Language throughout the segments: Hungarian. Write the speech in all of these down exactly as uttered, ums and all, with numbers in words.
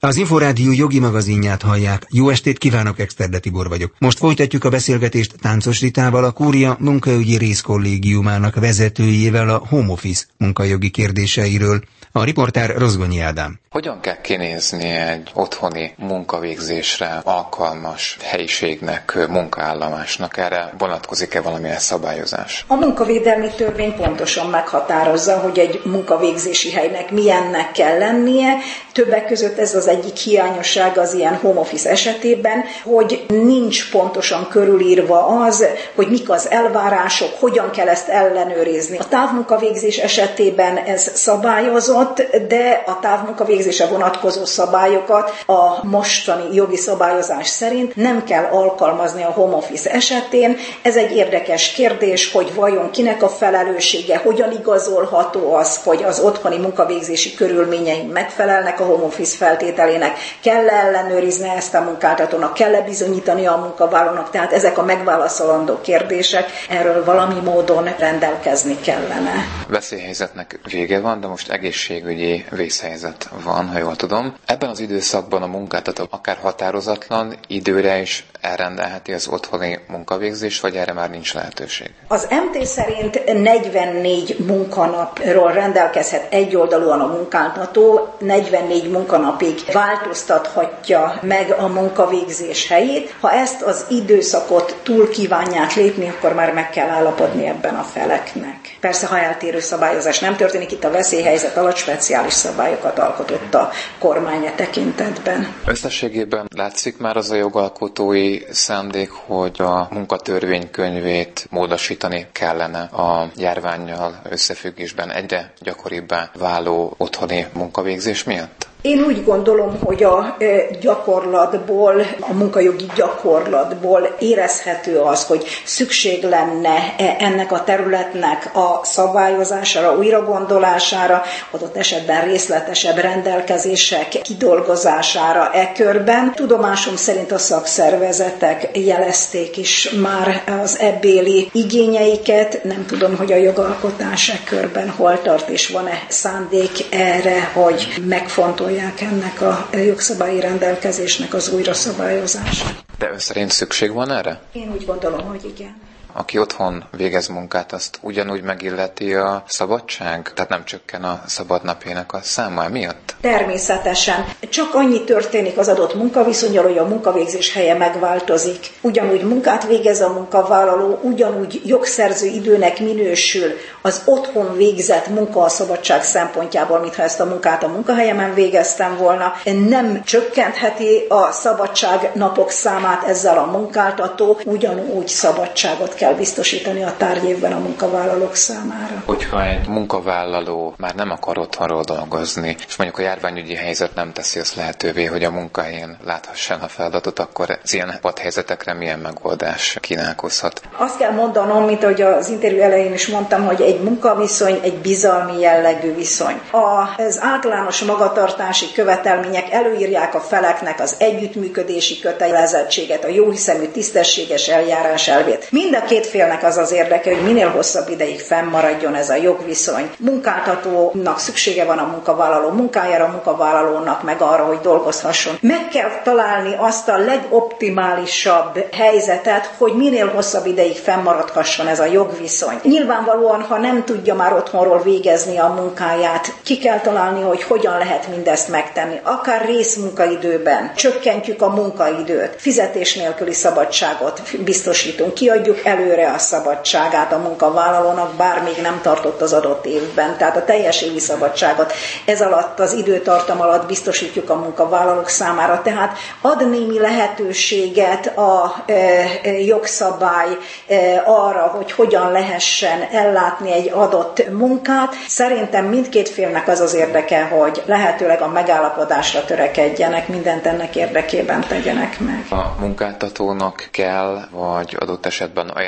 Az Inforádió jogi magazinját hallják. Jó estét kívánok, Exterde Tibor vagyok. Most folytatjuk a beszélgetést Táncos Ritával, a Kúria munkaügyi részkollégiumának vezetőjével a home office munkajogi kérdéseiről. A riportár Rozgonyi Ádám. Hogyan kell kinézni egy otthoni munkavégzésre alkalmas helyiségnek, munkaállomásnak? Erre vonatkozik-e valamilyen szabályozás? A munkavédelmi törvény pontosan meghatározza, hogy egy munkavégzési helynek milyennek kell lennie. Többek között ez az egyik hiányosság az ilyen home office esetében, hogy nincs pontosan körülírva az, hogy mik az elvárások, hogyan kell ezt ellenőrizni. A távmunkavégzés esetében ez szabályozott, de a távmunkavégzésre vonatkozó szabályokat a mostani jogi szabályozás szerint nem kell alkalmazni a home office esetén. Ez egy érdekes kérdés, hogy vajon kinek a felelőssége, hogyan igazolható az, hogy az otthoni munkavégzési körülményeink megfelelnek a home office feltételének, kell ellenőrizni ezt a munkáltatónak, kell bizonyítani a munkavállalónak, tehát ezek a megválaszolandó kérdések, erről valami módon rendelkezni kellene. Veszélyhelyzetnek vége van, de most egészségügyi vészhelyzet van, ha jól tudom. Ebben az időszakban a munkáltató akár határozatlan időre is elrendelheti az otthoni munkavégzést, vagy erre már nincs lehetőség? Az em té szerint negyvennégy munkanapról rendelkezhet egyoldalúan a munkáltató, negyvennégy munkanapig változtathatja meg a munkavégzés helyét. Ha ezt az időszakot túl kívánják lépni, akkor már meg kell állapodni ebben a feleknek. Persze, ha eltérő szabályozás nem történik, itt a veszélyhelyzet alatt speciális szabályokat alkotott a kormány tekintetben. Összességében látszik már az a jogalkotói szándék, hogy a munkatörvénykönyvét módosítani kellene a járvánnyal összefüggésben egyre gyakoribbá váló otthoni munkavégzés miatt? Én úgy gondolom, hogy a gyakorlatból, a munkajogi gyakorlatból érezhető az, hogy szükség lenne ennek a területnek a szabályozására, újragondolására, adott esetben részletesebb rendelkezések kidolgozására e körben. Tudomásom szerint a szakszervezetek jelezték is már az ebbéli igényeiket. Nem tudom, hogy a jogalkotás e körben hol tart, és van-e szándék erre, hogy megfontolják ennek a jogszabályi rendelkezésnek az újraszabályozását. De ön szerint szükség van erre? Én úgy gondolom, hogy igen. Aki otthon végez munkát, azt ugyanúgy megilleti a szabadság? Tehát nem csökken a szabadnapjának a száma miatt? Természetesen. Csak annyi történik az adott munkaviszonnyal, hogy a munkavégzés helye megváltozik. Ugyanúgy munkát végez a munkavállaló, ugyanúgy jogszerző időnek minősül az otthon végzett munka a szabadság szempontjából, mintha ezt a munkát a munkahelyemen végeztem volna. Nem csökkentheti a szabadságnapok számát ezzel a munkáltató, ugyanúgy szabadságot kell kell biztosítani a tárgyévben a munkavállalók számára. Hogyha egy munkavállaló már nem akar otthonról dolgozni, és mondjuk a járványügyi helyzet nem teszi azt lehetővé, hogy a munkahelyén láthassam a feladatot, akkor az ilyen padhelyzetekre milyen megoldás kínálkozhat? Azt kell mondanom, mint ahogy az interjú elején is mondtam, hogy egy munkaviszony egy bizalmi jellegű viszony. Az általános magatartási követelmények előírják a feleknek az együttműködési kötelezettséget, a jóhiszemű tisztességes eljárás elvét. Mind a két félnek az az érdeke, hogy minél hosszabb ideig fennmaradjon ez a jogviszony. Munkáltatónak szüksége van a munkavállaló munkájára, a munkavállalónak meg arra, hogy dolgozhasson. Meg kell találni azt a legoptimálisabb helyzetet, hogy minél hosszabb ideig fennmaradhasson ez a jogviszony. Nyilvánvalóan, ha nem tudja már otthonról végezni a munkáját, ki kell találni, hogy hogyan lehet mindezt megtenni. Akár részmunkaidőben csökkentjük a munkaidőt, fizetés nélküli szabadságot biztosítunk, kiadjuk előre a szabadságát a munkavállalónak, bár még nem tartott az adott évben, tehát a teljes évi szabadságot ez alatt, az időtartam alatt biztosítjuk a munkavállalók számára, tehát ad némi lehetőséget a e, jogszabály e, arra, hogy hogyan lehessen ellátni egy adott munkát. Szerintem mindkét félnek az az érdeke, hogy lehetőleg a megállapodásra törekedjenek, mindent ennek érdekében tegyenek meg. A munkáltatónak kell, vagy adott esetben ajánlani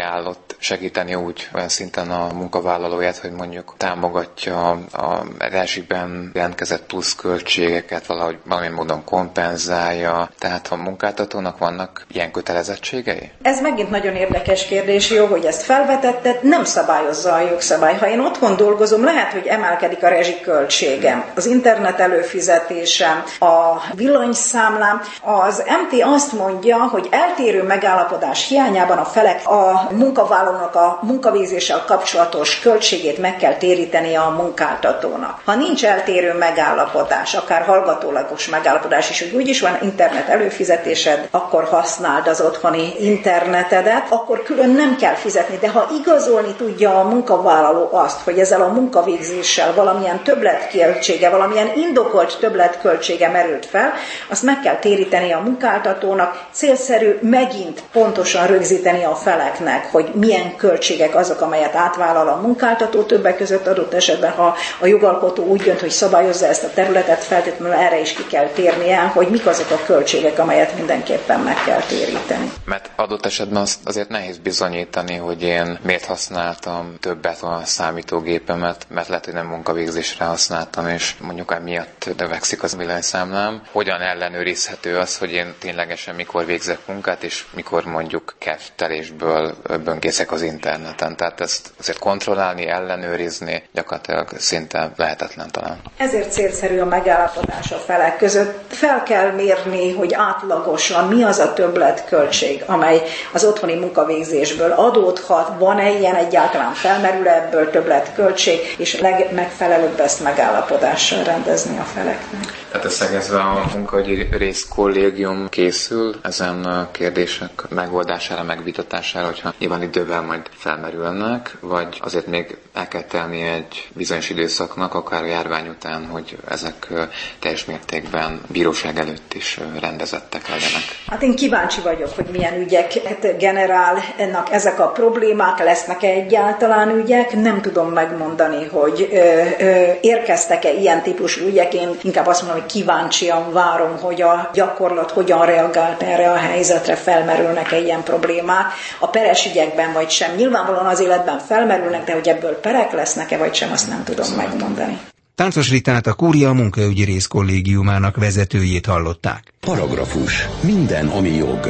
ajánlott segíteni úgy olyan szinten a munkavállalóját, hogy mondjuk támogatja a rezsiben jelentkezett pluszköltségeket, valahogy valamilyen módon kompenzálja. Tehát a munkáltatónak vannak ilyen kötelezettségei? Ez megint nagyon érdekes kérdés, jó, hogy ezt felvetetted, nem szabályozza a jogszabály. Ha én otthon dolgozom, lehet, hogy emelkedik a rezsiköltségem, az internet előfizetésem, a villanyszámlám. Az em té azt mondja, hogy eltérő megállapodás hiányában a felek a munkavállalónak a munkavégzéssel kapcsolatos költségét meg kell térítenie a munkáltatónak. Ha nincs eltérő megállapodás, akár hallgatólagos megállapodás is, hogy úgyis van internet előfizetésed, akkor használd az otthoni internetedet, akkor külön nem kell fizetni. De ha igazolni tudja a munkavállaló azt, hogy ezzel a munkavégzéssel valamilyen többletköltsége, valamilyen indokolt többletköltsége merült fel, azt meg kell téríteni a munkáltatónak. Célszerű megint pontosan rögzíteni a feleknek, hogy milyen költségek azok, amelyet átvállal a munkáltató, többek között adott esetben, ha a jogalkotó úgy dönt, hogy szabályozza ezt a területet, feltétlenül erre is ki kell térnie, hogy mik azok a költségek, amelyet mindenképpen meg kell téríteni. Mert adott esetben az azért nehéz bizonyítani, hogy én miért használtam többet a számítógépemet, mert lehet, hogy nem munkavégzésre használtam, és mondjuk emiatt növekszik az villanyszámlám. Hogyan ellenőrizhető az, hogy én ténylegesen mikor végzek munkát, és mikor mondjuk kedvtelésből böngészek az interneten. Tehát ezt azért kontrollálni, ellenőrizni gyakorlatilag szinte lehetetlen talán. Ezért célszerű a megállapodás a felek között. Fel kell mérni, hogy átlagosan mi az a többletköltség, amely az otthoni munkavégzésből adódhat, van-e ilyen egyáltalán, felmerül ebből többletköltség, és legmegfelelőbb ezt megállapodással rendezni a feleknek. Tehát összegezve a munkahogyi részkollégium készül ezen kérdések megoldására, megvitatására, hogyha nyilván idővel majd felmerülnek, vagy azért még el kell tenni egy bizonyos időszaknak, akár a járvány után, hogy ezek teljes mértékben bíróság előtt is rendezettek legyenek. Hát én kíváncsi vagyok, hogy milyen ügyeket generál ennek ezek a problémák, lesznek-e egyáltalán ügyek, nem tudom megmondani, hogy ö, ö, érkeztek-e ilyen típusú ügyek, én inkább azt mondom, hogy kíváncsian várom, hogy a gyakorlat hogyan reagált erre a helyzetre, felmerülnek-e ilyen problémák a peres ügyekben vagy sem. Nyilvánvalóan az életben felmerülnek, de hogy ebből perek lesznek-e vagy sem, azt nem tudom megmondani. Táncos Ritát, a Kúria munkaügyi részkollégiumának vezetőjét hallották. Paragrafus. Minden, ami jog.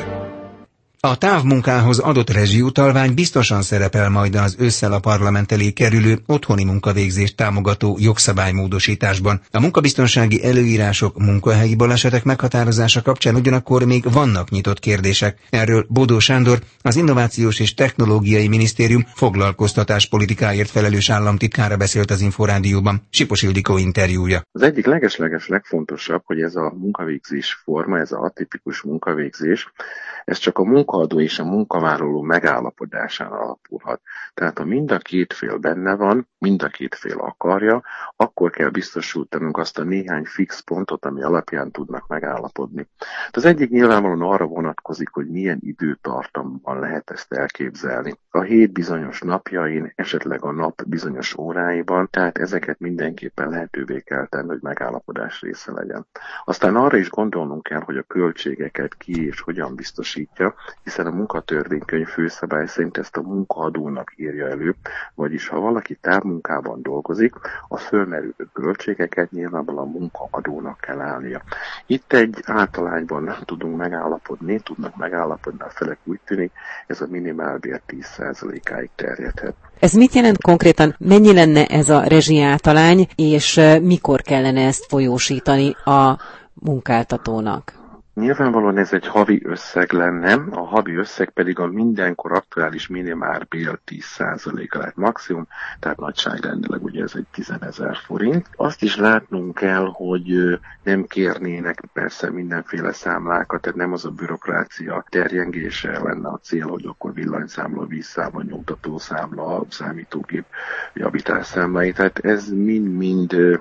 A távmunkához adott rezsiutalvány biztosan szerepel majd az ősszel a parlament elé kerülő otthoni munkavégzést támogató jogszabálymódosításban. A munkabiztonsági előírások munkahelyi balesetek meghatározása kapcsán ugyanakkor még vannak nyitott kérdések. Erről Bodó Sándor, az Innovációs és Technológiai Minisztérium foglalkoztatáspolitikáért felelős államtitkára beszélt az Inforádióban. Sipos Ildikó interjúja. Az egyik leges-leges legfontosabb, hogy ez a munkavégzés forma, ez az atipikus munkavégzés, ez csak a munkaadó és a munkavállaló megállapodásán alapulhat. Tehát ha mind a két fél benne van, mind a két fél akarja, akkor kell biztosítanunk azt a néhány fix pontot, ami alapján tudnak megállapodni. Az egyik nyilvánvalóan arra vonatkozik, hogy milyen időtartamban lehet ezt elképzelni. A hét bizonyos napjain, esetleg a nap bizonyos óráiban, tehát ezeket mindenképpen lehetővé kell tenni, hogy megállapodás része legyen. Aztán arra is gondolnunk kell, hogy a költségeket ki és hogyan biztosítja, hiszen a munkatörvénykönyv főszabály szerint ezt a munkaadónak írja elő, vagyis ha valaki távmunkában dolgozik, a fölmerülő költségeket nyilvánvalóan a munkaadónak kell állnia. Itt egy általányban tudunk megállapodni, tudnak megállapodni a felek, úgy tűnik, ez a minimálbér tíz százalékáig terjedhet. Ez mit jelent konkrétan? Mennyi lenne ez a rezsiáltalány, és mikor kellene ezt folyósítani a munkáltatónak? Nyilvánvalóan ez egy havi összeg lenne, a havi összeg pedig a mindenkor aktuális minimálbér tíz százaléka lehet maximum, tehát nagyságrendileg ugye ez egy tízezer forint. Azt is látnunk kell, hogy nem kérnének persze mindenféle számlákat, tehát nem az a bürokrácia terjengése lenne a cél, hogy akkor villanyszámla, vízszámla, nyomtatószámla, számítógép javításszámlái, tehát ez mind-mind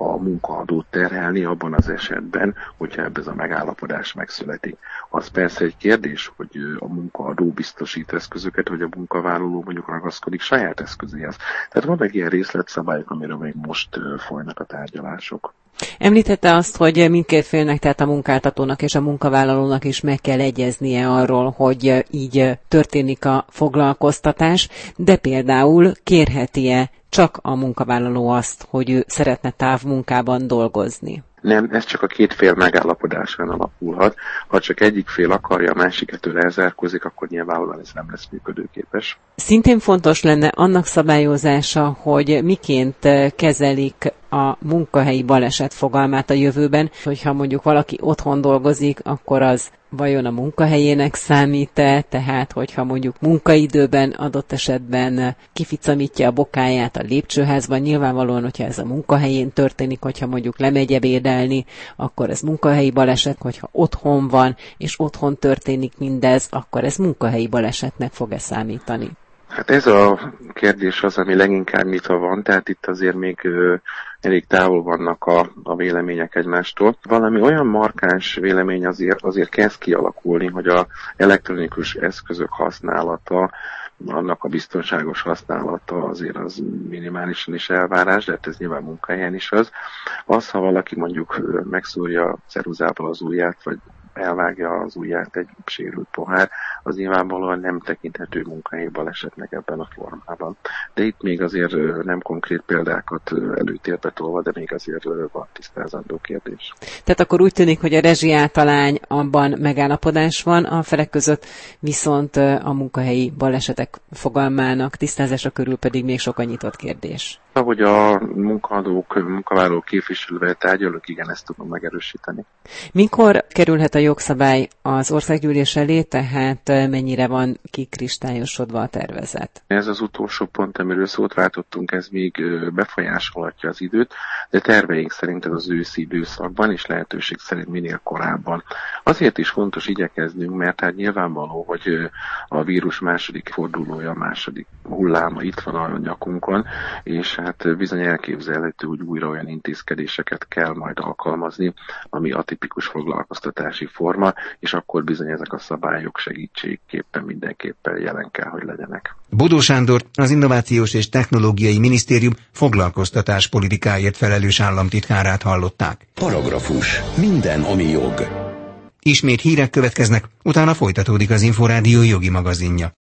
a munkaadót terhelni abban az esetben, hogyha ebben a megállapodás megszületik. Az persze egy kérdés, hogy a munkaadó biztosít eszközöket, hogy a munkavállaló mondjuk ragaszkodik saját eszközéhez. Tehát vannak ilyen részletszabályok, amiről még most folynak a tárgyalások. Említette azt, hogy mindkét félnek, tehát a munkáltatónak és a munkavállalónak is meg kell egyeznie arról, hogy így történik a foglalkoztatás, de például kérheti-e csak a munkavállaló azt, hogy ő szeretne távmunkában dolgozni? Nem, ez csak a két fél megállapodásán alapulhat. Ha csak egyik fél akarja, a másik ettől elzárkózik, akkor nyilvánvalóan ez nem lesz működőképes. Szintén fontos lenne annak szabályozása, hogy miként kezelik a munkahelyi baleset fogalmát a jövőben, hogyha mondjuk valaki otthon dolgozik, akkor az vajon a munkahelyének számít-e, tehát hogyha mondjuk munkaidőben adott esetben kificamítja a bokáját a lépcsőházban, nyilvánvalóan, hogyha ez a munkahelyén történik, hogyha mondjuk lemegy ebédelni, akkor ez munkahelyi baleset, hogyha otthon van, és otthon történik mindez, akkor ez munkahelyi balesetnek fog-e számítani? Hát ez a kérdés az, ami leginkább nyitva van, tehát itt azért még ö, elég távol vannak a, a vélemények egymástól. Valami olyan markáns vélemény azért, azért kezd kialakulni, hogy az elektronikus eszközök használata, annak a biztonságos használata azért az minimálisan is elvárás, de hát ez nyilván munkahelyen is az. Az, ha valaki mondjuk megszúrja ceruzával az ujját, vagy elvágja az ujját egy sérült pohár, az nyilvánvalóan nem tekinthető munkahelyi balesetnek ebben a formában. De itt még azért nem konkrét példákat előtérbe tolva, de még azért van tisztázandó kérdés. Tehát akkor úgy tűnik, hogy a rezsiáltalány abban megállapodás van, a felek között viszont a munkahelyi balesetek fogalmának tisztázása körül pedig még sok a nyitott kérdés. Ahogy a munkahadók, munkavállalók képviselővel tárgyalok, igen, ezt tudom megerősíteni. Mikor kerülhet a jogszabály az országgyűlés elé, tehát mennyire van kikristályosodva a tervezet? Ez az utolsó pont, amiről szót váltottunk, ez még befolyásolhatja az időt, de terveink szerint ez az őszi időszakban, és lehetőség szerint minél korábban. Azért is fontos igyekeznünk, mert hát nyilvánvaló, hogy a vírus második fordulója, a második hulláma itt van a nyakunkon, és hát bizony elképzelhető, hogy újra olyan intézkedéseket kell majd alkalmazni, ami atipikus foglalkoztatási forma, és akkor bizony ezek a szabályok segítségképpen mindenképpen jelen kell, hogy legyenek. Bodó Sándor, az Innovációs és Technológiai Minisztérium foglalkoztatáspolitikáért felelős államtitkárát hallották. Paragrafus. Minden, ami jog. Ismét hírek következnek, utána folytatódik az Inforádió jogi magazinja.